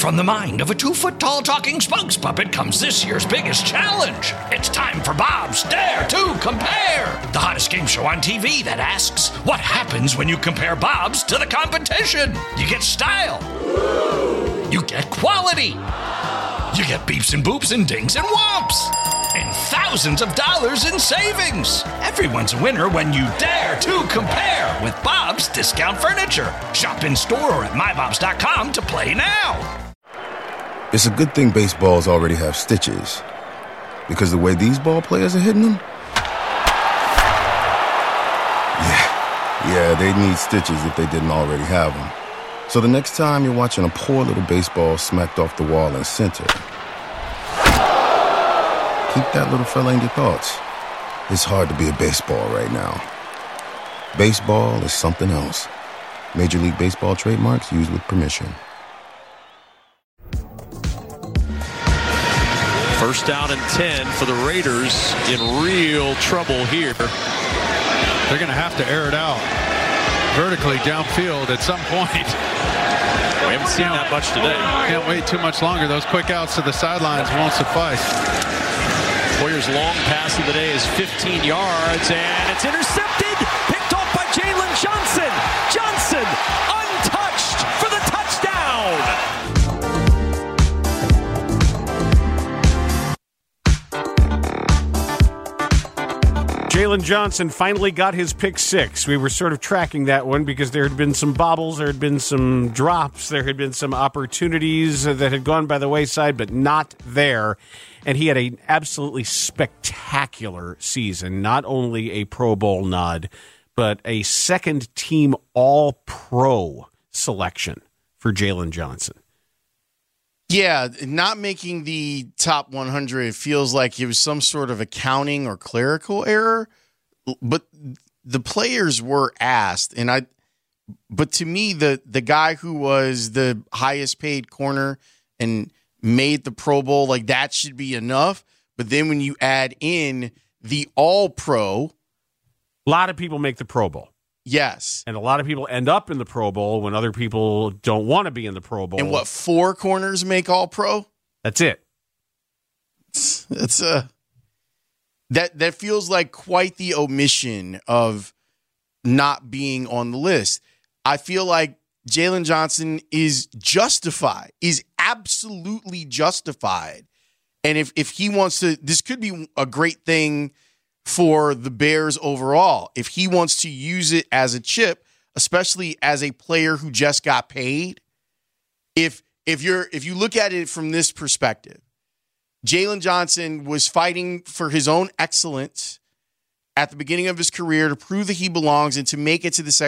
From the mind of a 2-foot-tall talking spokes puppet comes this year's biggest challenge. It's time for Bob's Dare to Compare, the hottest game show on TV that asks, what happens when you compare Bob's to the competition? You get style. You get quality. You get beeps and boops and dings and whomps. And thousands of dollars in savings. Everyone's a winner when you dare to compare with Bob's Discount Furniture. Shop in store or at mybobs.com to play now. It's a good thing baseballs already have stitches, because the way these ball players are hitting them, yeah, they'd need stitches if they didn't already have them. So the next time you're watching a poor little baseball smacked off the wall in center, keep that little fella in your thoughts. It's hard to be a baseball right now. Baseball is something else. Major League Baseball trademarks used with permission. First down and 10 for the Raiders, in real trouble here. They're going to have to air it out vertically downfield at some point. We haven't seen that much today. Can't wait too much longer. Those quick outs to the sidelines won't suffice. Warriors' long pass of the day is 15 yards, and it's intercepted. Picked off by Jalen Johnson. Johnson untouched for the touchdown. Jalen Johnson finally got his pick six. We were sort of tracking that one because there had been some bobbles, there had been some drops, there had been some opportunities that had gone by the wayside, but not there. And he had an absolutely spectacular season, not only a Pro Bowl nod, but a second-team All-Pro selection for Jalen Johnson. Yeah, not making the top 100 feels like it was some sort of accounting or clerical error, but the players were asked, but to me, the guy who was the highest paid corner and made the Pro Bowl, like that should be enough. But then when you add in the All-Pro, a lot of people make the Pro Bowl. Yes. And a lot of people end up in the Pro Bowl when other people don't want to be in the Pro Bowl. And what, 4 corners make All-Pro? That's it. That's that feels like quite the omission of not being on the list. I feel like Jalen Johnson is justified, is absolutely justified. And if he wants to, this could be a great thing for the Bears overall. If he wants to use it as a chip, especially as a player who just got paid, if you look at it from this perspective, Jalen Johnson was fighting for his own excellence at the beginning of his career to prove that he belongs and to make it to the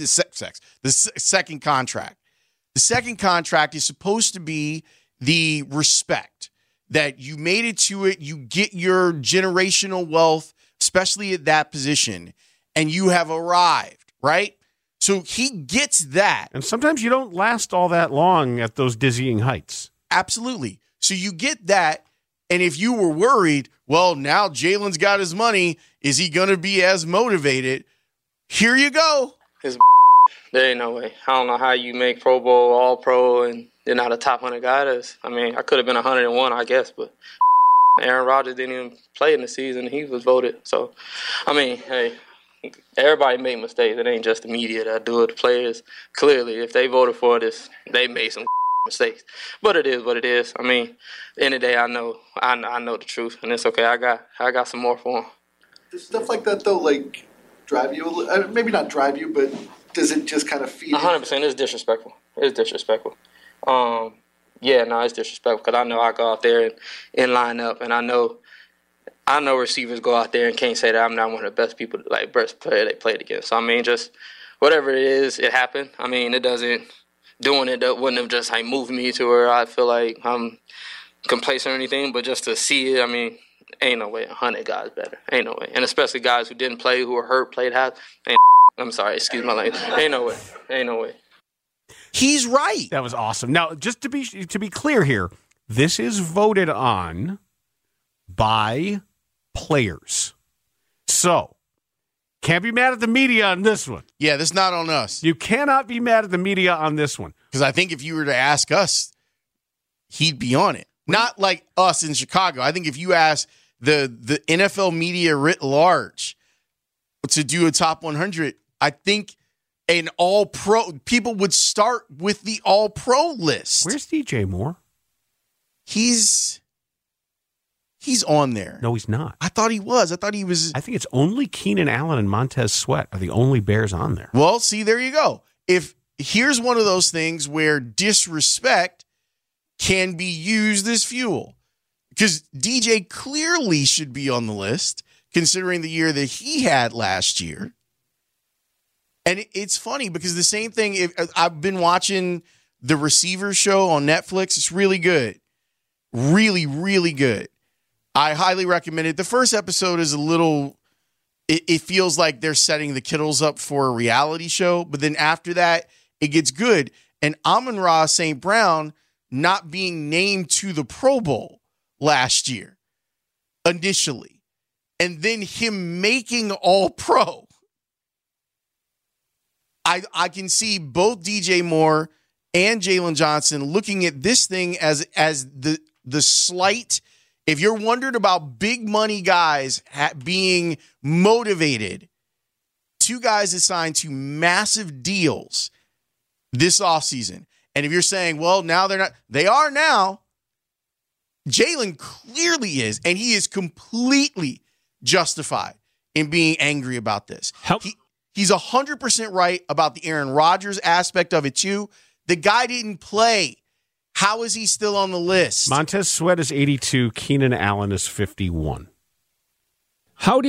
second contract. The second contract is supposed to be the respect that you made it to it. You get your generational wealth, especially at that position, and you have arrived, right? So he gets that. And sometimes you don't last all that long at those dizzying heights. Absolutely. So you get that, and if you were worried, well, now Jalen's got his money, is he going to be as motivated? Here you go. There ain't no way. I don't know how you make Pro Bowl, All-Pro, and you're not a top 100 guy. I mean, I could have been 101, I guess, but Aaron Rodgers didn't even play in the season. He was voted. So, I mean, hey, everybody made mistakes. It ain't just the media that do it. The players, clearly, if they voted for this, they made some mistakes. But it is what it is. I mean, at the end of the day, I know the truth, and it's okay. I got some more for them. Does stuff like that, though, like, drive you a little? Maybe not drive you, but does it just kind of feed 100%. It's disrespectful. It's disrespectful. Yeah, no, it's disrespectful because I know I go out there and line up, and I know receivers go out there and can't say that I'm not one of the best people, like best player they played against. So I mean, just whatever it is, it happened. I mean, it doesn't doing it that wouldn't have just like moved me to where I feel like I'm complacent or anything, but just to see it, I mean, ain't no way 100 guys better. Ain't no way, and especially guys who didn't play, who were hurt, played half. I'm sorry, excuse my language. Ain't no way. Ain't no way. He's right. That was awesome. Now, just to be clear here, this is voted on by players. So, can't be mad at the media on this one. Yeah, this is not on us. You cannot be mad at the media on this one. Because I think if you were to ask us, he'd be on it. Not like us in Chicago. I think if you ask the NFL media writ large to do a top 100, I think an all-pro, people would start with the all-pro list. Where's DJ Moore? He's on there. No, he's not. I thought he was. I think it's only Keenan Allen and Montez Sweat are the only Bears on there. Well, see, there you go. Here's one of those things where disrespect can be used as fuel. Because DJ clearly should be on the list, considering the year that he had last year. And it's funny because the same thing, I've been watching the Receiver Show on Netflix. It's really good. Really, really good. I highly recommend it. The first episode is a little, it feels like they're setting the Kittles up for a reality show. But then after that, it gets good. And Amon-Ra St. Brown not being named to the Pro Bowl last year initially. And then him making All-Pro. I can see both DJ Moore and Jalen Johnson looking at this thing as the slight. If you're wondering about big money guys being motivated, two guys assigned to massive deals this offseason. And if you're saying, well, now they're not, they are now. Jalen clearly is, and he is completely justified in being angry about this. He's 100% right about the Aaron Rodgers aspect of it, too. The guy didn't play. How is he still on the list? Montez Sweat is 82. Keenan Allen is 51. How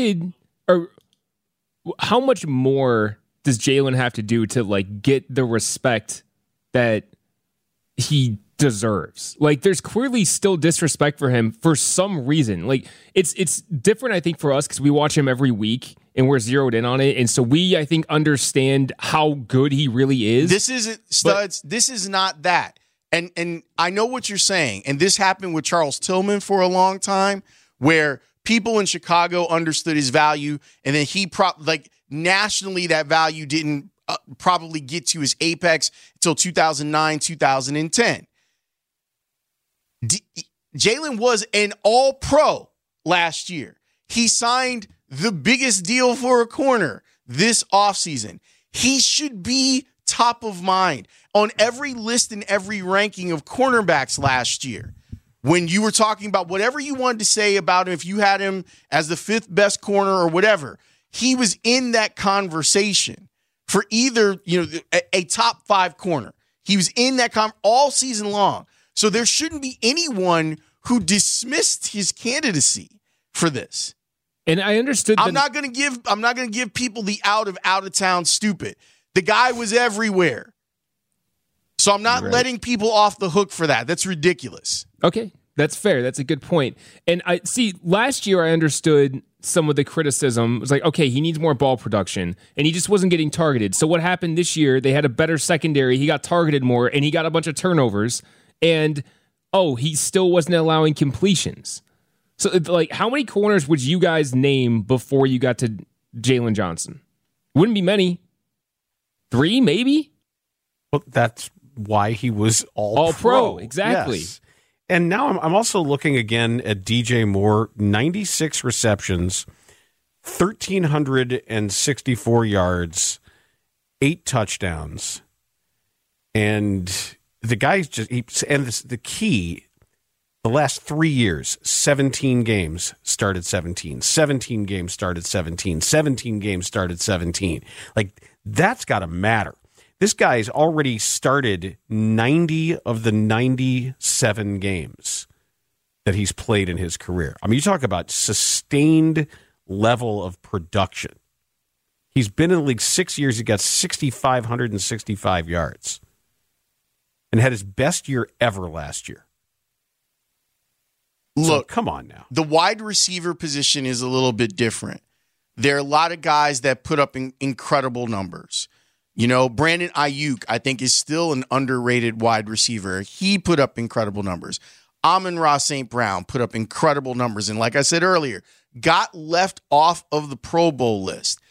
much more does Jalen have to do to like get the respect that he deserves? Like, there's clearly still disrespect for him for some reason. Like, it's different, I think, for us because we watch him every week and we're zeroed in on it, and so we, I think, understand how good he really is. This isn't studs. This is not that. And I know what you're saying. And this happened with Charles Tillman for a long time, where people in Chicago understood his value, and then he nationally that value didn't probably get to his apex until 2009, 2010. Jalen was an all-pro last year. He signed the biggest deal for a corner this offseason. He should be top of mind on every list and every ranking of cornerbacks last year. When you were talking about whatever you wanted to say about him, if you had him as the fifth best corner or whatever, he was in that conversation for either, a top five corner. He was in that all season long. So there shouldn't be anyone who dismissed his candidacy for this. And I understood. I'm not going to give people the out of town stupid. The guy was everywhere. So I'm not letting people off the hook for that. That's ridiculous. Okay, that's fair. That's a good point. And I see, last year I understood some of the criticism. It was like, okay, he needs more ball production, and he just wasn't getting targeted. So what happened this year, they had a better secondary. He got targeted more, and he got a bunch of turnovers. And, he still wasn't allowing completions. So, like, how many corners would you guys name before you got to Jalen Johnson? Wouldn't be many. 3, maybe? Well, that's why he was all pro. Exactly. Yes. And now I'm also looking again at DJ Moore, 96 receptions, 1,364 yards, 8 touchdowns. And the guy's the key, the last 3 years, 17 games started 17, 17 games started 17, 17 games started 17. Like, that's got to matter. This guy's already started 90 of the 97 games that he's played in his career. I mean, you talk about sustained level of production. He's been in the league 6 years. He got 6,565 yards and had his best year ever last year. Look, so, come on now. The wide receiver position is a little bit different. There are a lot of guys that put up incredible numbers. Brandon Ayuk, I think, is still an underrated wide receiver. He put up incredible numbers. Amon-Ra St. Brown put up incredible numbers. And like I said earlier, got left off of the Pro Bowl list.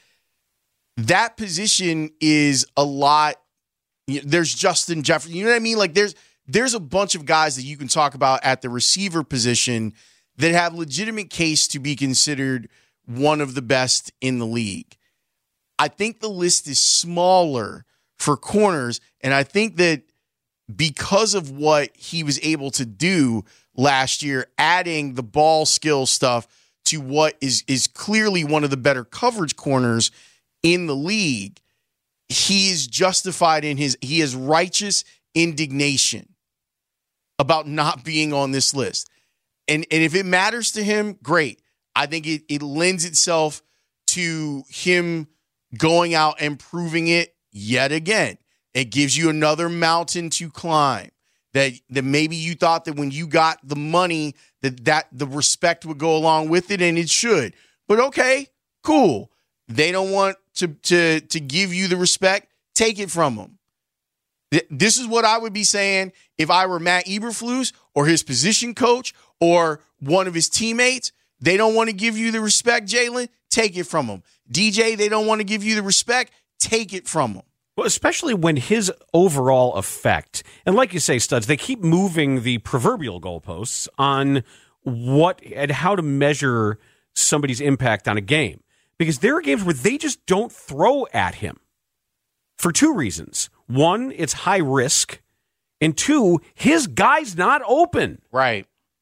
That position is a lot. There's Justin Jefferson. You know what I mean? Like, there's a bunch of guys that you can talk about at the receiver position that have legitimate case to be considered one of the best in the league. I think the list is smaller for corners, and I think that because of what he was able to do last year, adding the ball skill stuff to what is clearly one of the better coverage corners in the league, he is justified he has righteous indignation about not being on this list. And if it matters to him, great. I think it lends itself to him going out and proving it yet again. It gives you another mountain to climb. That maybe you thought that when you got the money that the respect would go along with it, and it should. But okay, cool. They don't want to give you the respect. Take it from them. This is what I would be saying if I were Matt Eberflus or his position coach or one of his teammates. They don't want to give you the respect, Jalen. Take it from them. DJ, they don't want to give you the respect. Take it from them. Well, especially when his overall effect, and like you say, Studs, they keep moving the proverbial goalposts on what and how to measure somebody's impact on a game. Because there are games where they just don't throw at him for two reasons. One, it's high risk. And two, his guy's not open. Right.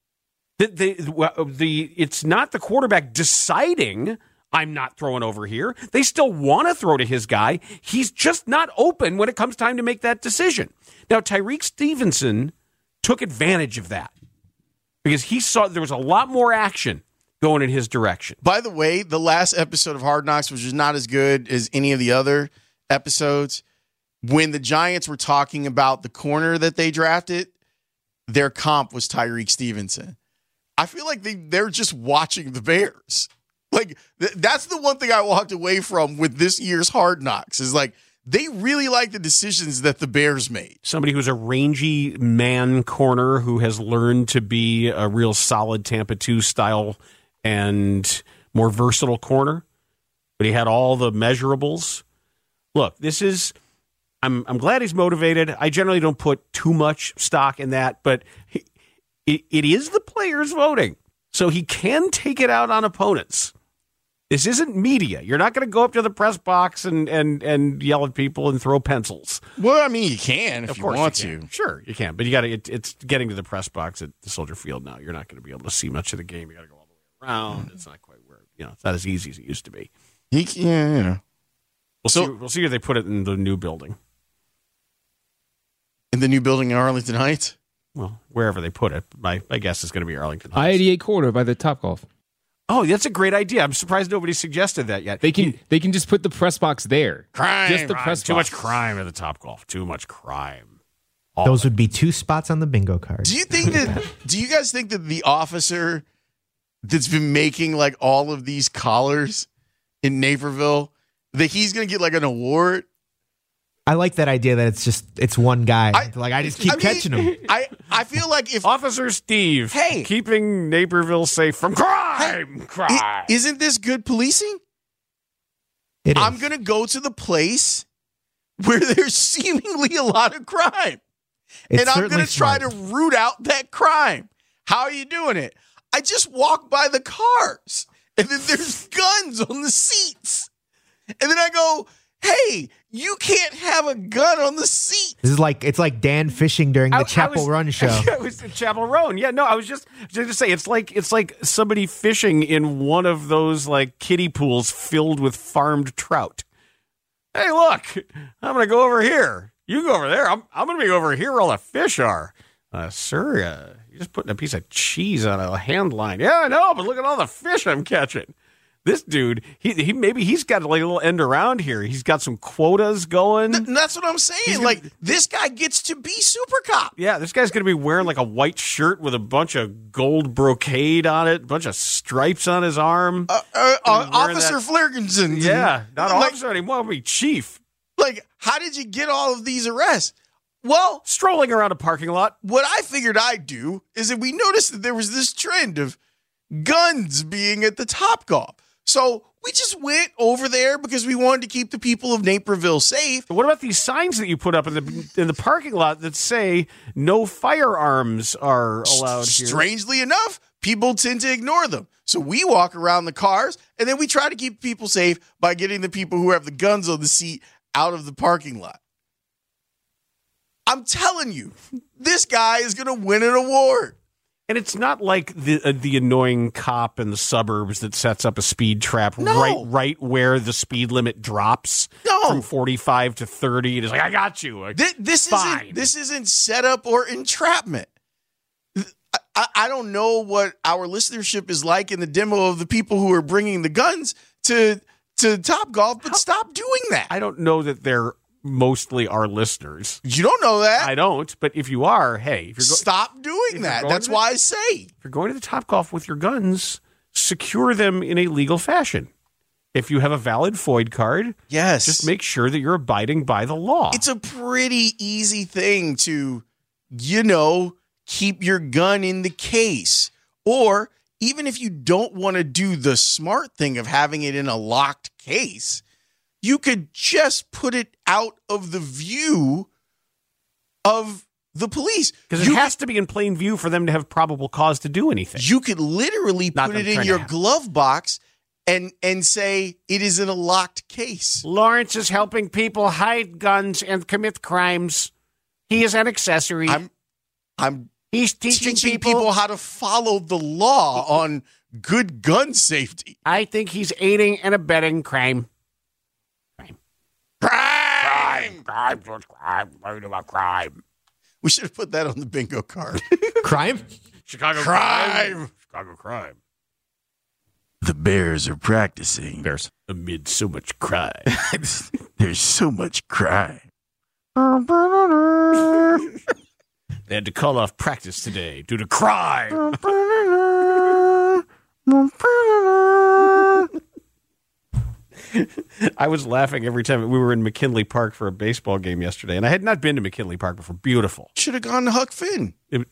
It's not the quarterback deciding I'm not throwing over here. They still want to throw to his guy. He's just not open when it comes time to make that decision. Now, Tyreek Stevenson took advantage of that because he saw there was a lot more action going in his direction. By the way, the last episode of Hard Knocks was just not as good as any of the other episodes. When the Giants were talking about the corner that they drafted, their comp was Tyreek Stevenson. I feel like they're just watching the Bears. Like, that's the one thing I walked away from with this year's Hard Knocks is like, they really like the decisions that the Bears made. Somebody who's a rangy man corner who has learned to be a real solid Tampa 2 style and more versatile corner, but he had all the measurables. Look, this is, I'm glad he's motivated. I generally don't put too much stock in that, but it is the players voting, so he can take it out on opponents. This isn't media. You're not going to go up to the press box and yell at people and throw pencils. Well, I mean, you can if you want to. Sure, you can. But you got to. It's getting to the press box at the Soldier Field now. You're not going to be able to see much of the game. You got to go all the way around. It's not quite where it's not as easy as it used to be. Yeah. We'll see if they put it in the new building. In the new building in Arlington Heights? Well, wherever they put it. My guess is going to be Arlington Heights. I-88 corridor by the Topgolf. Oh, that's a great idea. I'm surprised nobody suggested that yet. They can just put the press box there. Crime. Just the press Too box. much crime at the Topgolf. Too much crime. Those would be 2 spots on the bingo card. Do you guys think that the officer that's been making like all of these collars in Naperville, that he's going to get like an award? I like that idea that it's one guy. I just keep catching him. I feel like if Officer Steve, keeping Naperville safe from crime, isn't this good policing? It is. I'm going to go to the place where there's seemingly a lot of crime, and I'm going to try to root out that crime. How are you doing it? I just walk by the cars, and then there's guns on the seats, and then I go, hey, you can't have a gun on the seat. It's like Dan fishing during the Chapel Run show. It was the Chapel Run. Yeah, no, I was just to say it's like somebody fishing in one of those like kiddie pools filled with farmed trout. Hey, look, I'm going to go over here. You go over there. I'm going to be over here where all the fish are. Sir, you're just putting a piece of cheese on a hand line. Yeah, I know, but look at all the fish I'm catching. This dude, he's got like a little end around here. He's got some quotas going. That's what I'm saying. This guy gets to be super cop. Yeah, this guy's going to be wearing like a white shirt with a bunch of gold brocade on it, a bunch of stripes on his arm. Officer Flergensen. Yeah, not officer anymore. He'll be chief. Like, how did you get all of these arrests? Well, strolling around a parking lot. What I figured I'd do is that we noticed that there was this trend of guns being at the Topgolf. So we just went over there because we wanted to keep the people of Naperville safe. What about these signs that you put up in the parking lot that say no firearms are allowed here? Strangely enough, people tend to ignore them. So we walk around the cars, and then we try to keep people safe by getting the people who have the guns on the seat out of the parking lot. I'm telling you, this guy is going to win an award. And it's not like the annoying cop in the suburbs that sets up a speed trap right where the speed limit drops from 45 to 30. It's like, I got you. Like, this isn't setup or entrapment. I don't know what our listenership is like in the demo of the people who are bringing the guns to Topgolf, but stop doing that. I don't know that they're mostly our listeners. You don't know that. I don't, but if you are, hey. Stop doing that. That's why I say. If you're going to the Topgolf with your guns, secure them in a legal fashion. If you have a valid FOID card, yes, just make sure that you're abiding by the law. It's a pretty easy thing to, keep your gun in the case. Or even if you don't want to do the smart thing of having it in a locked case, you could just put it out of the view of the police. Because it has to be in plain view for them to have probable cause to do anything. You could literally put it in your glove box and say it is in a locked case. Lawrence is helping people hide guns and commit crimes. He is an accessory. He's teaching people how to follow the law on good gun safety. I think he's aiding and abetting crime. Crime. We should have put that on the bingo card. Crime? Chicago crime. Chicago crime. The Bears are practicing. Bears. Amid so much crime. There's so much crime. They had to call off practice today due to crime. I was laughing every time we were in McKinley Park for a baseball game yesterday, and I had not been to McKinley Park before. Beautiful. Should have gone to Huck Finn.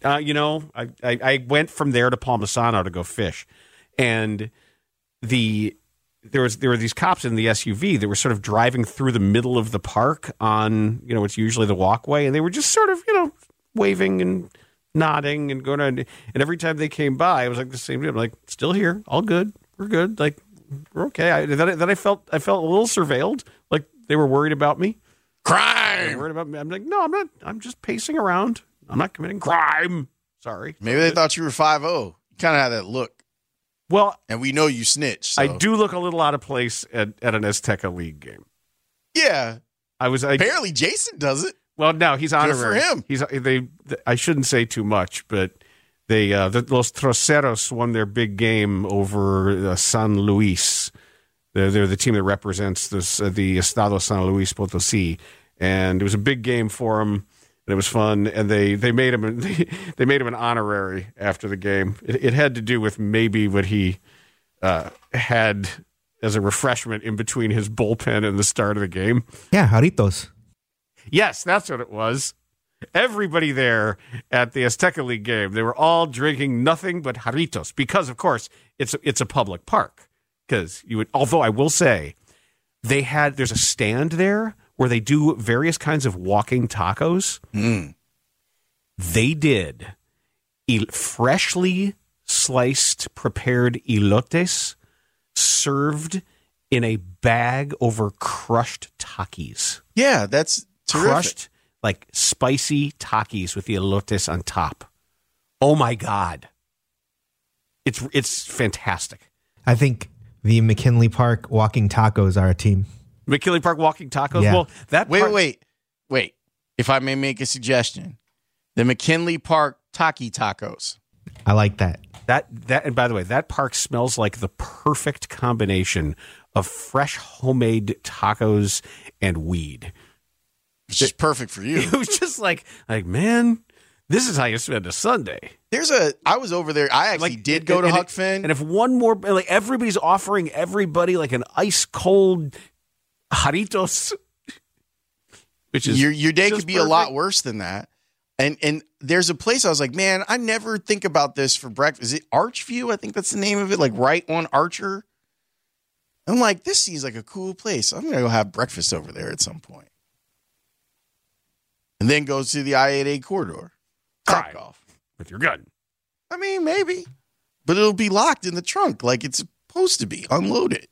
I went from there to Palmisano to go fish, and there were these cops in the SUV that were sort of driving through the middle of the park on what's usually the walkway, and they were just sort of waving and nodding and going on. And every time they came by, I was like the same. I'm like, still here, all good, we're good, like. We're okay. Then I felt a little surveilled, like they were worried about me. Crime. They were worried about me. I'm like, no, I'm not. I'm just pacing around. I'm not committing crime. Sorry. Maybe they thought you were 5-0. You kind of had that look. Well, and we know you snitch. So. I do look a little out of place at an Azteca League game. Yeah, apparently Jason does it. Well, no, he's honorary. Good for him. I shouldn't say too much, but. Los Troceros won their big game over San Luis. They're the team that represents the Estado San Luis Potosí, and it was a big game for them, and it was fun. And they made him an honorary after the game. It had to do with maybe what he had as a refreshment in between his bullpen and the start of the game. Yeah, Jarritos. Yes, that's what it was. Everybody there at the Azteca League game, they were all drinking nothing but Jarritos because, of course, it's a public park. Because although I will say, there's a stand there where they do various kinds of walking tacos. They did freshly sliced, prepared elotes served in a bag over crushed Takis. Yeah, that's terrific. Crushed. Like spicy Takis with the elotes on top. Oh my God. It's fantastic. I think the McKinley Park Walking Tacos are a team. McKinley Park Walking Tacos? Yeah. Well, that Wait. If I may make a suggestion. The McKinley Park Taki Tacos. I like that. That and by the way, that park smells like the perfect combination of fresh homemade tacos and weed. It's just perfect for you. It was just like, man, this is how you spend a Sunday. I was over there. I actually did go to Huck Finn. And if one more, everybody's offering everybody like an ice cold Jarritos, which is your day could be perfect. A lot worse than that. And there's a place I was like, man, I never think about this for breakfast. Is it Archview? I think that's the name of it. Like right on Archer. I'm like, this seems like a cool place. I'm going to go have breakfast over there at some point. And then go to the I-8A corridor. Try off with your gun. I mean, maybe. But it'll be locked in the trunk like it's supposed to be. Unloaded.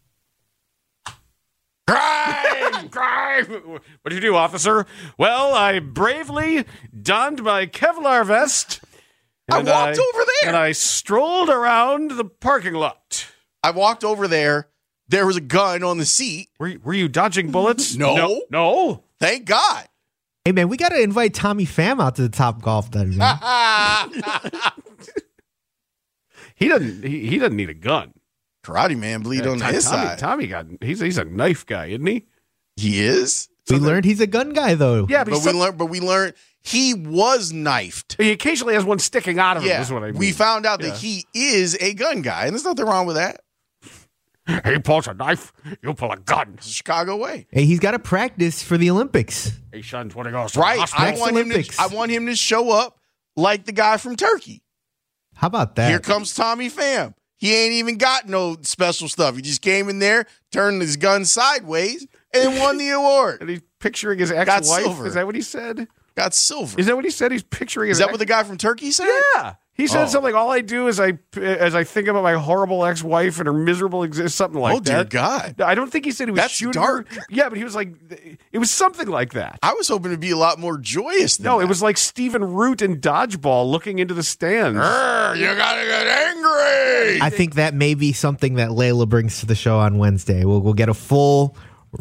Crime! What did you do, officer? Well, I bravely donned my Kevlar vest. I walked over there. And I strolled around the parking lot. I walked over there. There was a gun on the seat. Were you dodging bullets? No. Thank God. Hey, man, we got to invite Tommy Pham out to the Top Golf then, man. He doesn't need a gun. Karate Man bleed on his side. Tommy he's a knife guy, isn't he? He is. We learned he's a gun guy, though. Yeah, but we learned he was knifed. He occasionally has one sticking out of him. Is what I mean. We found out that he is a gun guy, and there's nothing wrong with that. He pulls a knife, you pull a gun. It's the Chicago way. Hey, he's got to practice for the Olympics. Hey, sons, when he goes right. I want him to show up like the guy from Turkey. How about that? Here comes Tommy Pham. He ain't even got no special stuff. He just came in there, turned his gun sideways, and won the award. And he's picturing his ex-wife. Is that what he said? Got silver. Is that what he said? He's picturing his Is that what the guy from Turkey said? Yeah. He said something like, all I do is I think about my horrible ex-wife and her miserable existence, something like that. Oh, dear God. I don't think he said he was shooting dark. her. Yeah, but he was like, it was something like that. I was hoping to be a lot more joyous than that. It was like Stephen Root in Dodgeball looking into the stands. You gotta get angry. I think that may be something that Layla brings to the show on Wednesday. We'll get a full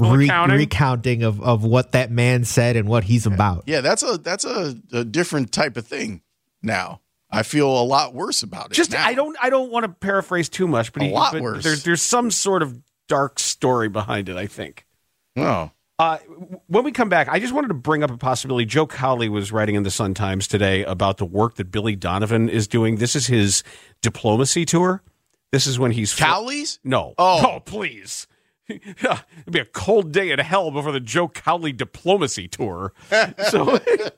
recounting of what that man said and what he's about. Yeah, that's a different type of thing now. I feel a lot worse about it. Now. I don't want to paraphrase too much, but worse. There's some sort of dark story behind it, I think. Oh. When we come back, I just wanted to bring up a possibility. Joe Cowley was writing in the Sun-Times today about the work that Billy Donovan is doing. This is his diplomacy tour. This is when he's Cowley's? No. Oh, please. It'd be a cold day in hell before the Joe Cowley diplomacy tour. So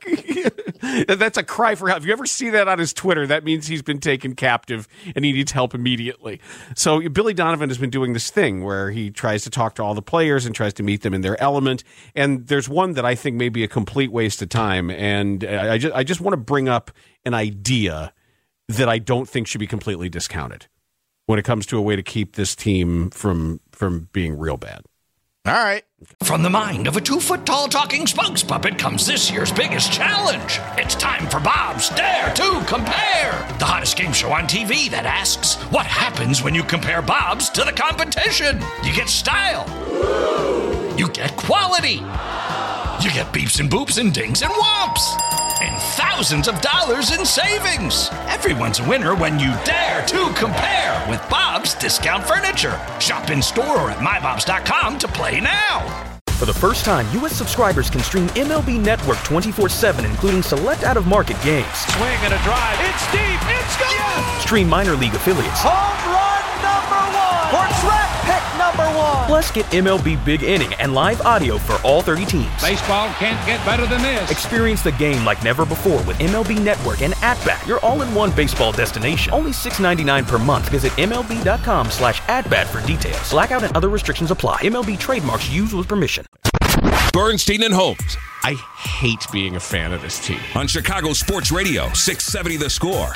that's a cry for help. If you ever see that on his Twitter, that means he's been taken captive and he needs help immediately. So Billy Donovan has been doing this thing where he tries to talk to all the players and tries to meet them in their element. And there's one that I think may be a complete waste of time. And I just want to bring up an idea that I don't think should be completely discounted when it comes to a way to keep this team from being real bad. All right. From the mind of a 2-foot-tall talking spokes puppet comes this year's biggest challenge. It's time for Bob's Dare to Compare, the hottest game show on TV that asks, what happens when you compare Bob's to the competition? You get style. You get quality. You get beeps and boops and dings and whomps. And thousands of dollars in savings. Everyone's a winner when you dare to compare with Bob's Discount Furniture. Shop in store or at mybobs.com to play now. For the first time, U.S. subscribers can stream MLB Network 24/7, including select out-of-market games. Swing and a drive. It's deep. It's gone. Yes. Stream minor league affiliates. Home run number 1. Or track pick number 1. Plus, get MLB Big Inning and live audio for all 30 teams. Baseball can't get better than this. Experience the game like never before with MLB Network and At-Bat, your all-in-one baseball destination. Only $6.99 per month. Visit MLB.com/at-bat for details. Blackout and other restrictions apply. MLB trademarks used with permission. Bernstein and Holmes. I hate being a fan of this team. On Chicago Sports Radio, 670 The Score.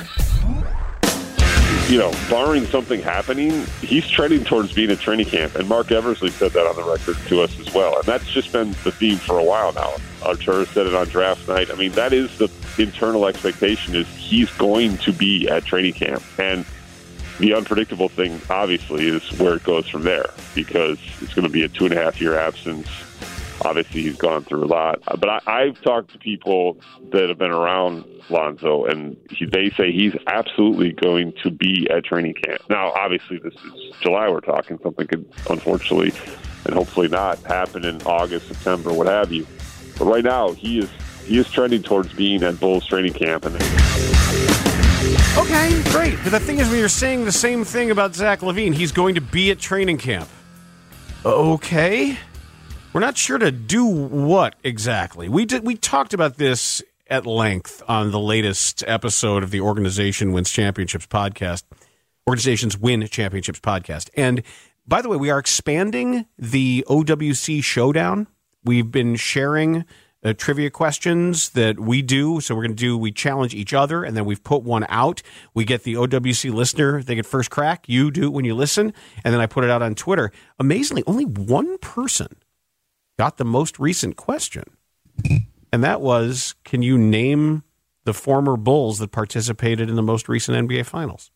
You know, barring something happening, he's trending towards being at training camp. And Mark Eversley said that on the record to us as well. And that's just been the theme for a while now. Arturo said it on draft night. I mean, that is the internal expectation, is he's going to be at training camp. And the unpredictable thing, obviously, is where it goes from there, because it's going to be a 2.5-year absence. Obviously, he's gone through a lot. But I've talked to people that have been around Lonzo, and they say he's absolutely going to be at training camp. Now, obviously, this is July we're talking. Something could, unfortunately, and hopefully not, happen in August, September, what have you. But right now, he is trending towards being at Bulls training camp. And okay, great. But the thing is, when you're saying the same thing about Zach LaVine, he's going to be at training camp. Okay. We're not sure to do what exactly. We talked about this at length on the latest episode of the Organizations Win Championships podcast. And By the way, we are expanding the OWC Showdown. We've been sharing trivia questions that we do. So we challenge each other, and then we've put one out. We get the OWC listener. They get first crack. You do when you listen. And then I put it out on Twitter. Amazingly, only one person got the most recent question. And that was, can you name the former Bulls that participated in the most recent NBA Finals?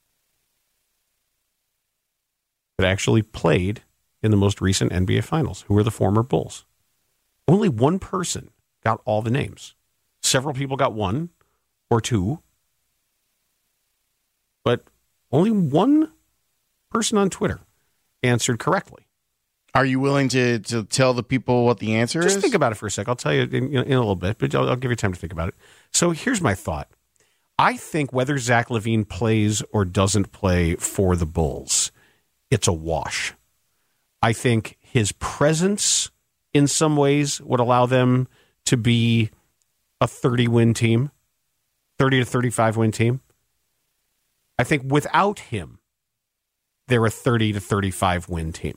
That actually played in the most recent NBA Finals. Who were the former Bulls? Only one person got all the names. Several people got one or two. But only one person on Twitter answered correctly. Are you willing to tell the people what the answer is? Just think about it for a sec. I'll tell you in a little bit, but I'll give you time to think about it. So here's my thought. I think whether Zach LaVine plays or doesn't play for the Bulls, it's a wash. I think his presence in some ways would allow them to be a 30-win team, 30 to 35-win team. I think without him, they're a 30 to 35-win team.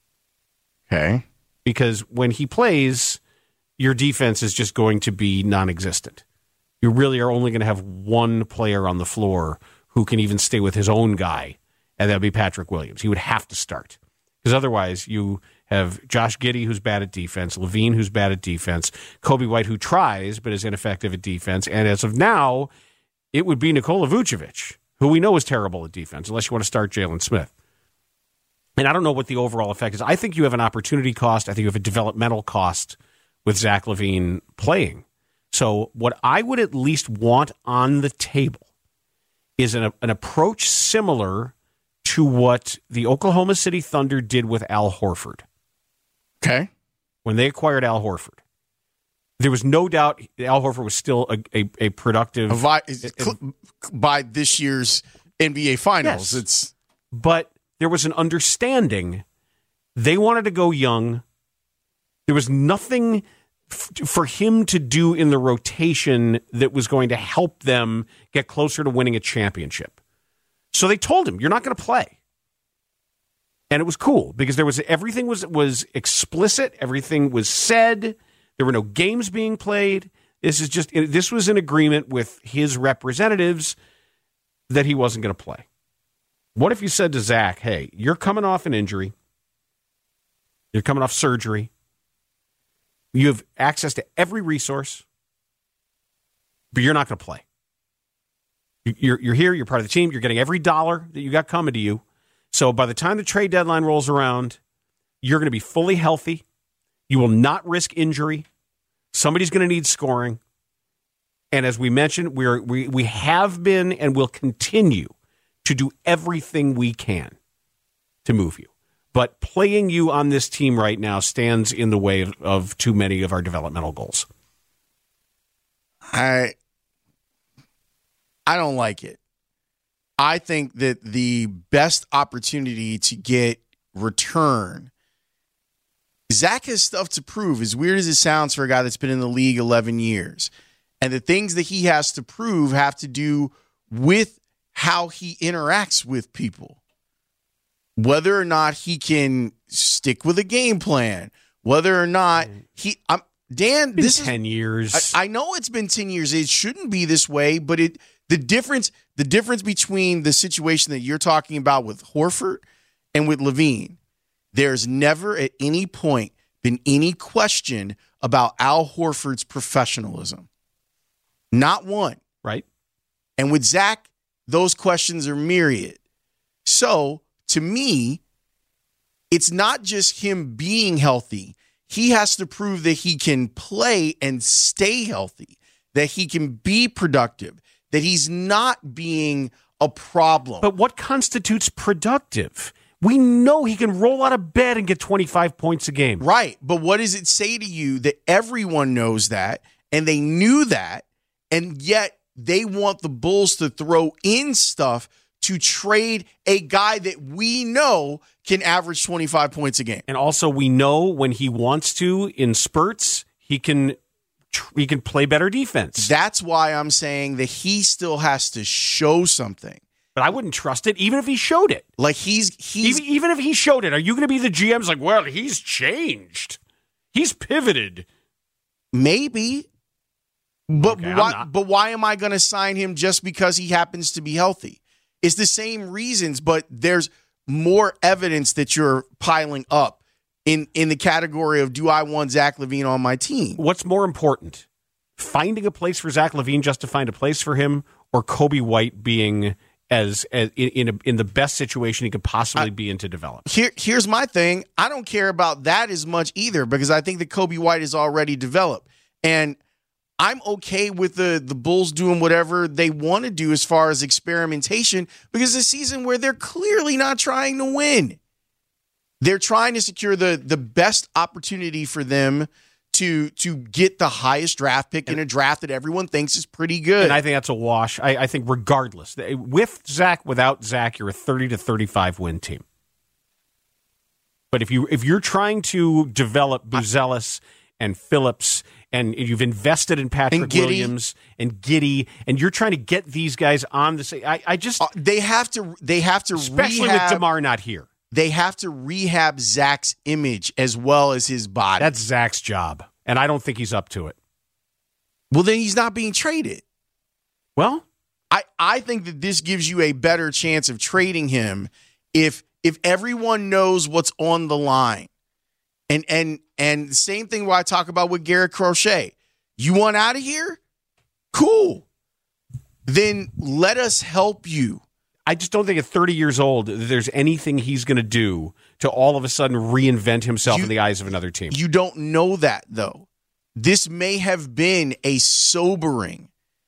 Okay. Because when he plays, your defense is just going to be non-existent. You really are only going to have one player on the floor who can even stay with his own guy, and that would be Patrick Williams. He would have to start. Because otherwise, you have Josh Giddey, who's bad at defense, LaVine, who's bad at defense, Kobe White, who tries but is ineffective at defense, and as of now, it would be Nikola Vucevic, who we know is terrible at defense, unless you want to start Jalen Smith. And I don't know what the overall effect is. I think you have an opportunity cost. I think you have a developmental cost with Zach LaVine playing. So what I would at least want on the table is an approach similar to what the Oklahoma City Thunder did with Al Horford. Okay. When they acquired Al Horford. There was no doubt Al Horford was still a productive... by this year's NBA Finals. Yes. But there was an understanding. They wanted to go young. There was nothing for him to do in the rotation that was going to help them get closer to winning a championship. So they told him, you're not going to play. And it was cool because everything was explicit. Everything was said. There were no games being played. This was an agreement with his representatives that he wasn't going to play. What if you said to Zach, hey, you're coming off an injury. You're coming off surgery. You have access to every resource, but you're not going to play. You're here. You're part of the team. You're getting every dollar that you got coming to you. So by the time the trade deadline rolls around, you're going to be fully healthy. You will not risk injury. Somebody's going to need scoring. And as we mentioned, we have been and will continue to do everything we can to move you. But playing you on this team right now stands in the way of too many of our developmental goals. I don't like it. I think that the best opportunity to get return, Zach has stuff to prove, as weird as it sounds for a guy that's been in the league 11 years. And the things that he has to prove have to do with how he interacts with people. Whether or not he can stick with a game plan, whether or not Dan, this is 10 years. I know it's been 10 years. It shouldn't be this way, but the difference between the situation that you're talking about with Horford and with LaVine, there's never at any point been any question about Al Horford's professionalism. Not one. Right. And with Zach, those questions are myriad. So, to me, it's not just him being healthy. He has to prove that he can play and stay healthy, that he can be productive, that he's not being a problem. But what constitutes productive? We know he can roll out of bed and get 25 points a game. Right. But what does it say to you that everyone knows that, and they knew that, and yet they want the Bulls to throw in stuff to trade a guy that we know can average 25 points a game. And also we know when he wants to, in spurts, he can play better defense. That's why I'm saying that he still has to show something. But I wouldn't trust it, even if he showed it. Like he's even if he showed it, are you going to be the GM's like, well, he's changed, he's pivoted? Maybe, but Okay, why am I going to sign him just because he happens to be healthy? It's the same reasons, but there's more evidence that you're piling up in the category of, do I want Zach LaVine on my team? What's more important, finding a place for Zach LaVine just to find a place for him, or Kobe White being as in the best situation he could possibly be in to develop? Here's my thing. I don't care about that as much either, because I think that Kobe White is already developed. And I'm okay with the Bulls doing whatever they want to do as far as experimentation, because it's a season where they're clearly not trying to win. They're trying to secure the best opportunity for them to get the highest draft pick in a draft that everyone thinks is pretty good. And I think that's a wash. I think regardless, with Zach, without Zach, you're a 30 to 35 win team. But if you're trying to develop Buzelis and Phillips, and you've invested in Patrick Williams and Giddey, and you're trying to get these guys on the same, I just they have to especially rehab, with DeMar not here. They have to rehab Zach's image as well as his body. That's Zach's job, and I don't think he's up to it. Well, then he's not being traded. Well, I think that this gives you a better chance of trading him if everyone knows what's on the line. And the same thing where I talk about with Garrett Crochet. You want out of here? Cool. Then let us help you. I just don't think at 30 years old there's anything he's going to do to all of a sudden reinvent himself in the eyes of another team. You don't know that, though. This may have been a sobering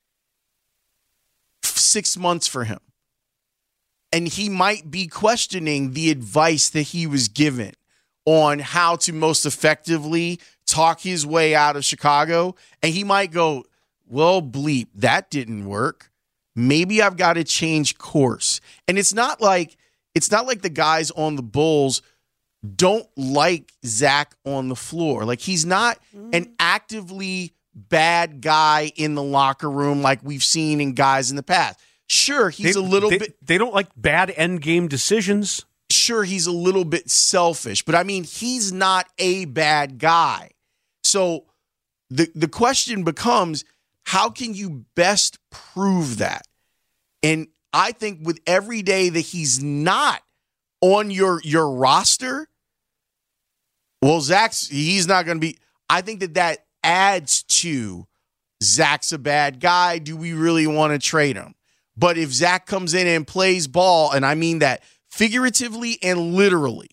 6 months for him. And he might be questioning the advice that he was given on how to most effectively talk his way out of Chicago. And he might go, well, bleep, that didn't work. Maybe I've got to change course. And it's not like the guys on the Bulls don't like Zach on the floor. Like, he's not an actively bad guy in the locker room like we've seen in guys in the past. Sure, he's a little bit... They don't like bad endgame decisions. Sure, he's a little bit selfish, but I mean, he's not a bad guy. So the question becomes, how can you best prove that? And I think with every day that he's not on your roster, well, he's not going to be. I think that adds to Zach's a bad guy. Do we really want to trade him? But if Zach comes in and plays ball, and I mean that figuratively and literally,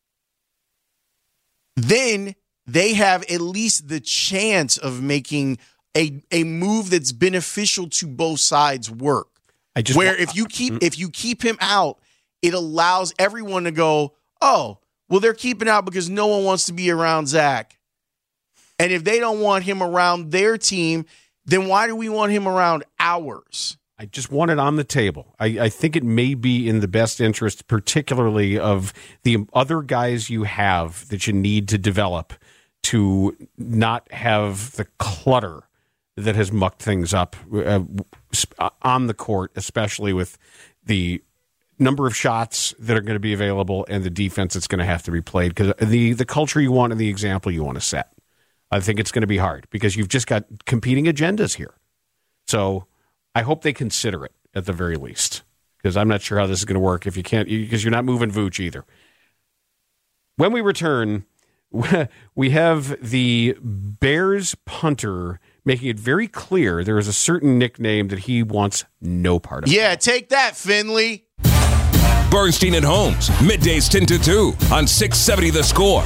then they have at least the chance of making a move that's beneficial to both sides work. If you keep him out, it allows everyone to go, oh, well, they're keeping out because no one wants to be around Zach. And if they don't want him around their team, then why do we want him around ours? I just want it on the table. I think it may be in the best interest, particularly of the other guys you have that you need to develop, to not have the clutter that has mucked things up on the court, especially with the number of shots that are going to be available and the defense that's going to have to be played, because the culture you want and the example you want to set. I think it's going to be hard because you've just got competing agendas here. So I hope they consider it at the very least, because I'm not sure how this is going to work if you can't, because you're not moving Vooch either. When we return, we have the Bears punter making it very clear there is a certain nickname that he wants no part of. Yeah, take that, Finley. Bernstein and Holmes, middays 10 to 2 on 670 The Score.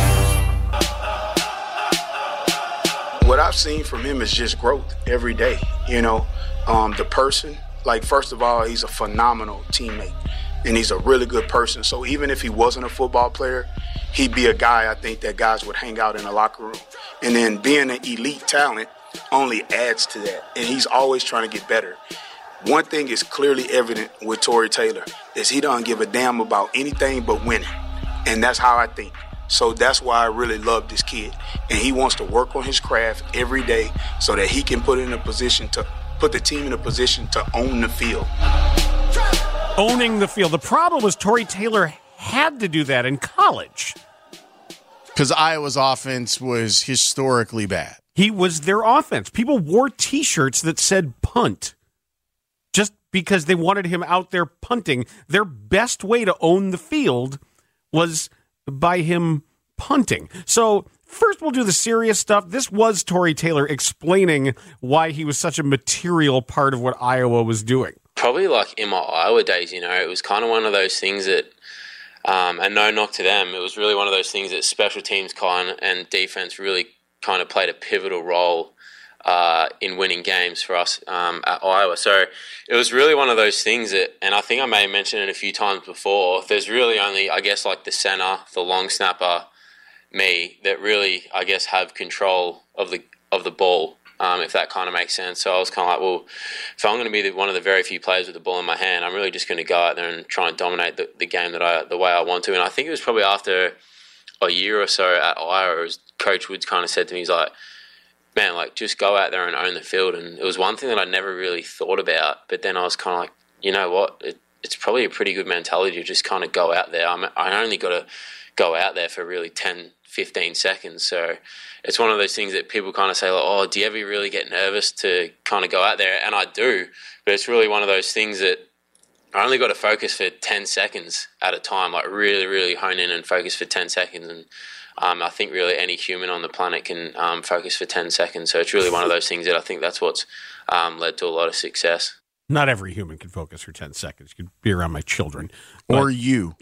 What I've seen from him is just growth every day. You know, the person, like, first of all, he's a phenomenal teammate and he's a really good person. So even if he wasn't a football player, he'd be a guy I think that guys would hang out in the locker room. And then being an elite talent only adds to that. And he's always trying to get better. One thing is clearly evident with Tory Taylor is he doesn't give a damn about anything but winning. And that's how I think. So that's why I really love this kid. And he wants to work on his craft every day so that he can put the team in a position to own the field. Owning the field. The problem was Tory Taylor had to do that in college. Because Iowa's offense was historically bad. He was their offense. People wore T-shirts that said punt just because they wanted him out there punting. Their best way to own the field was by him punting. So first we'll do the serious stuff. This was Tory Taylor explaining why he was such a material part of what Iowa was doing. Probably like in my Iowa days, it was kind of one of those things that, and no knock to them, it was really one of those things that special teams and defense really kind of played a pivotal role in winning games for us at Iowa. So it was really one of those things that, and I think I may have mentioned it a few times before, there's really only, I guess, like the center, the long snapper, me, that really, I guess, have control of the ball, if that kind of makes sense. So I was kind of like, well, if I'm going to be one of the very few players with the ball in my hand, I'm really just going to go out there and try and dominate the game the way I want to. And I think it was probably after a year or so at Iowa, Coach Woods kind of said to me, he's like, man, like, just go out there and own the field. And it was one thing that I never really thought about, but then I was kind of like, you know what, it's probably a pretty good mentality to just kind of go out there. I only got to go out there for really 10, 15 seconds. So it's one of those things that people kind of say, like, oh, do you ever really get nervous to kind of go out there? And I do, but it's really one of those things that I only got to focus for 10 seconds at a time, like really, really hone in and focus for 10 seconds. And I think really any human on the planet can focus for 10 seconds. So it's really one of those things that I think that's what's led to a lot of success. Not every human can focus for 10 seconds. You could be around my children. Or you.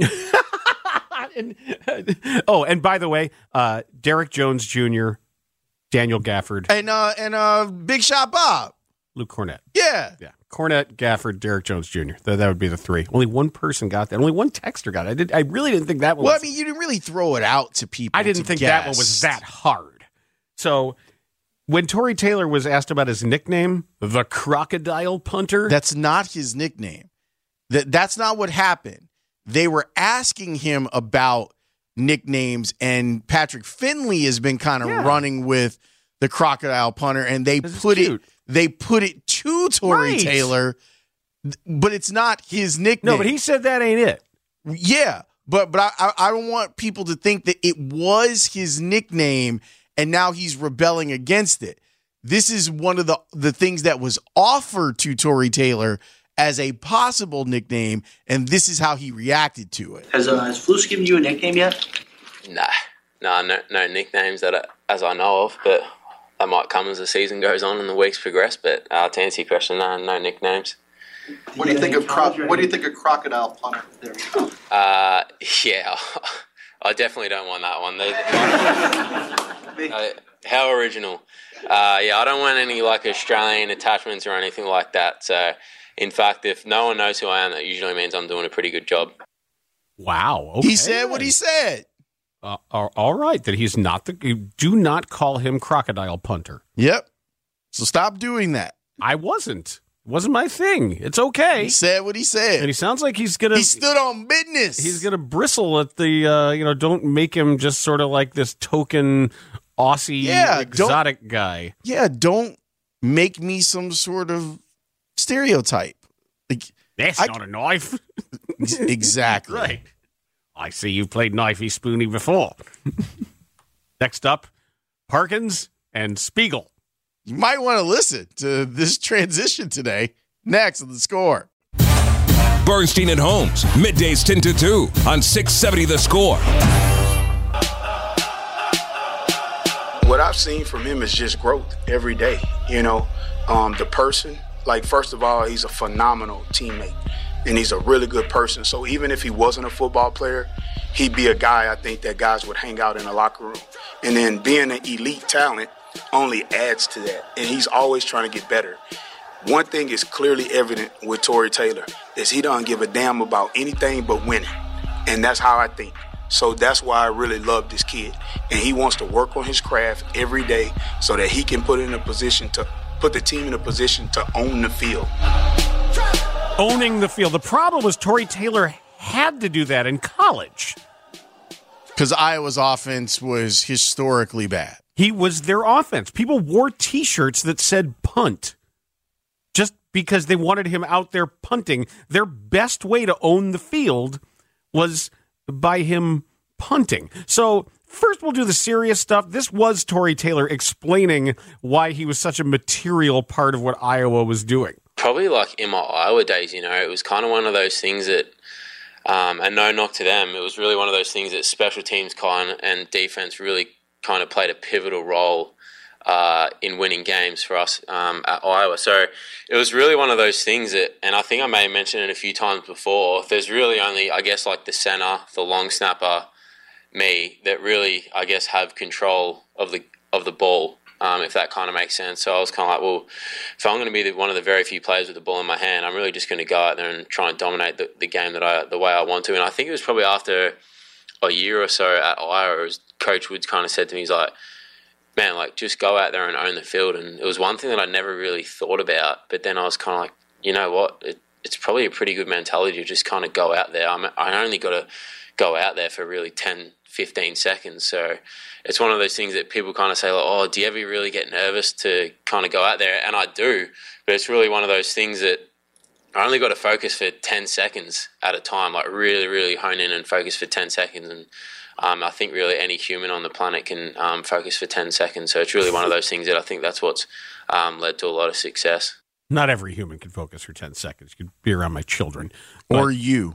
And by the way, Derek Jones Jr., Daniel Gafford. And Big Shot Bob. Luke Cornett. Yeah. Cornett, Gafford, Derek Jones Jr. That would be the three. Only one person got that. Only one texter got it. I really didn't think that one was... Well, you didn't really throw it out to people. I didn't think that one was that hard. So when Tory Taylor was asked about his nickname, the Crocodile Punter... That's not his nickname. That's not what happened. They were asking him about nicknames, and Patrick Finley has been kind of running with the Crocodile Punter, and they put it to Tory Taylor, but it's not his nickname. No, but he said that ain't it. Yeah, but I don't want people to think that it was his nickname, and now he's rebelling against it. This is one of the things that was offered to Tory Taylor as a possible nickname, and this is how he reacted to it. Has Flus given you a nickname yet? No nicknames as I know of, but that might come as the season goes on and the weeks progress. But to answer your question, no nicknames. What do you think of Crocodile Punter? There we go. Yeah, I definitely don't want that one. How original. Yeah, I don't want any like Australian attachments or anything like that. So, in fact, if no one knows who I am, that usually means I'm doing a pretty good job. Wow. Okay. He said what he said. All right. That he's not do not call him Crocodile Punter. Yep. So stop doing that. I wasn't. It wasn't my thing. It's okay. He said what he said. And he sounds like he stood on business. He's going to bristle at the, don't make him just sort of like this token Aussie exotic guy. Yeah. Don't make me some sort of stereotype. Like, that's not a knife. Exactly. Right. I see you've played Knifey Spoony before. Next up, Parkins and Spiegel. You might want to listen to this transition today. Next on The Score. Bernstein and Holmes, middays 10 to 2 on 670 The Score. What I've seen from him is just growth every day. The person, like, first of all, he's a phenomenal teammate. And he's a really good person. So even if he wasn't a football player, he'd be a guy I think that guys would hang out in the locker room. And then being an elite talent only adds to that. And he's always trying to get better. One thing is clearly evident with Tory Taylor is he doesn't give a damn about anything but winning. And that's how I think. So that's why I really love this kid. And he wants to work on his craft every day so that he can put the team in a position to own the field. Owning the field. The problem was Tory Taylor had to do that in college. Because Iowa's offense was historically bad. He was their offense. People wore T-shirts that said punt just because they wanted him out there punting. Their best way to own the field was by him punting. So first we'll do the serious stuff. This was Tory Taylor explaining why he was such a material part of what Iowa was doing. Probably like in my Iowa days, it was kind of one of those things that, and no knock to them, it was really one of those things that special teams and defense really kind of played a pivotal role in winning games for us at Iowa. So it was really one of those things that, and I think I may have mentioned it a few times before, there's really only, I guess, like the center, the long snapper, me, that really, I guess, have control of the ball, if that kind of makes sense. So I was kind of like, well, if I'm going to be one of the very few players with the ball in my hand, I'm really just going to go out there and try and dominate the game the way I want to. And I think it was probably after a year or so at Iowa, Coach Woods kind of said to me, he's like, man, like, just go out there and own the field. And it was one thing that I never really thought about, but then I was kind of like, you know what, it's probably a pretty good mentality to just kind of go out there. I only got to go out there for really 10, 15 seconds. So it's one of those things that people kind of say, like, oh, do you ever really get nervous to kind of go out there? And I do, but it's really one of those things that I only got to focus for 10 seconds at a time, like really, really hone in and focus for 10 seconds. And I think really any human on the planet can focus for 10 seconds. So it's really one of those things that I think that's what's led to a lot of success. Not every human can focus for 10 seconds. You could be around my children. Or you.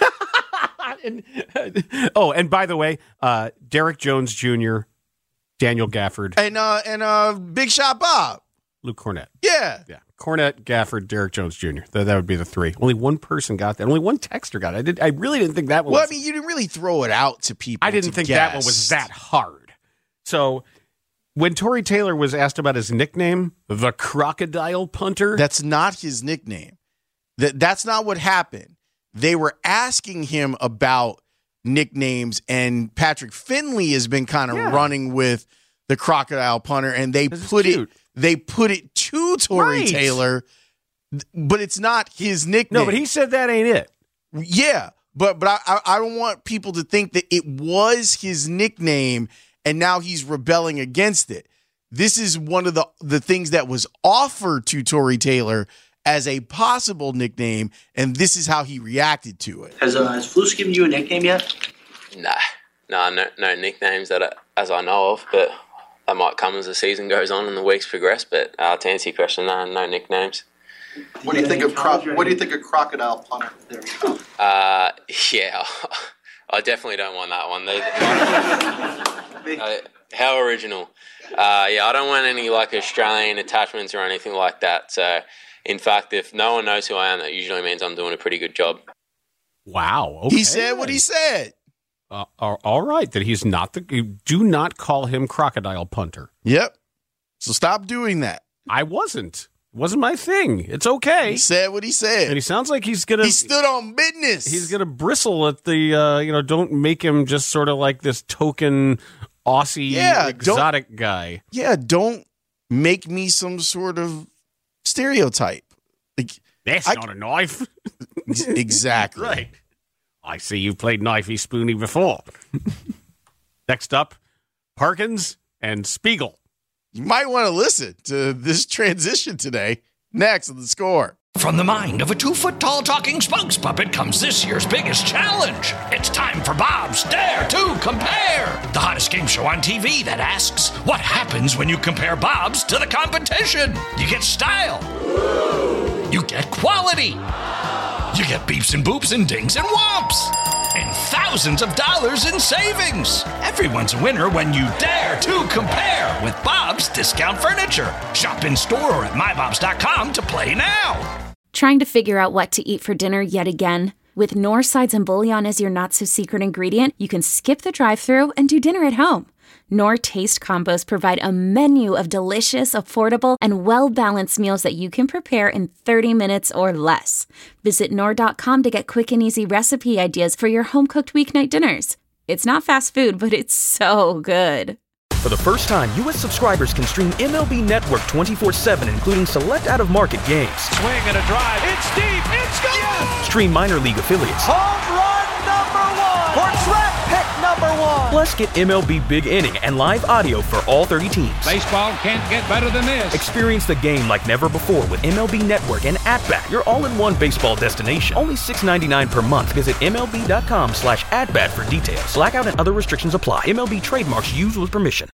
And by the way, Derek Jones Jr., Daniel Gafford. And Big Shot Bob. Luke Cornett. Yeah. Cornett, Gafford, Derek Jones Jr. That would be the three. Only one person got that. Only one texter got it. I really didn't think that one was... Well, you didn't really throw it out to people. I didn't think that one was that hard. So when Tory Taylor was asked about his nickname, the Crocodile Punter... That's not his nickname. That's not what happened. They were asking him about nicknames, and Patrick Finley has been kind of running with the Crocodile Punter, and they put it to Tory Taylor, but it's not his nickname. No, but he said that ain't it. Yeah, but I don't want people to think that it was his nickname and now he's rebelling against it. This is one of the things that was offered to Tory Taylor as a possible nickname, and this is how he reacted to it. Has Flus given you a nickname yet? No nicknames that as I know of, but that might come as the season goes on and the weeks progress. But to answer your question, no nicknames. What do you think of Crocodile Punter? There we go. Yeah, I definitely don't want that one. How original. I don't want any like Australian attachments or anything like that. So, in fact, if no one knows who I am, that usually means I'm doing a pretty good job. Wow. Okay. He said what he said. All right. That he's not do not call him Crocodile Punter. Yep. So stop doing that. I wasn't. It wasn't my thing. It's okay. He said what he said. And he sounds like he stood on business. He's going to bristle at the, don't make him just sort of like this token Aussie exotic guy. Yeah. Don't make me some sort of stereotype. Like, that's not a knife. Exactly. Right. I see you've played Knifey Spoony before. Next up, Parkins and Spiegel. You might want to listen to this transition today. Next on The Score. From the mind of a 2-foot-tall talking spokes puppet comes this year's biggest challenge. It's time for Bob's Dare to Compare, the hottest game show on TV that asks, what happens when you compare Bob's to the competition? You get style. You get quality. You get beeps and boops and dings and whomps. And thousands of dollars in savings. Everyone's a winner when you dare to compare with Bob's Discount Furniture. Shop in store or at mybobs.com to play now. Trying to figure out what to eat for dinner yet again? With Knorr sides and bouillon as your not-so-secret ingredient, you can skip the drive-thru and do dinner at home. Knorr Taste Combos provide a menu of delicious, affordable, and well-balanced meals that you can prepare in 30 minutes or less. Visit Knorr.com to get quick and easy recipe ideas for your home-cooked weeknight dinners. It's not fast food, but it's so good. For the first time, U.S. subscribers can stream MLB Network 24/7, including select out-of-market games. Swing and a drive. It's deep. It's gone. Stream minor league affiliates. Home run number 1 for track pick number #1. Plus, get MLB Big Inning and live audio for all 30 teams. Baseball can't get better than this. Experience the game like never before with MLB Network and At-Bat, your all-in-one baseball destination. Only $6.99 per month. Visit MLB.com/AtBat for details. Blackout and other restrictions apply. MLB trademarks used with permission.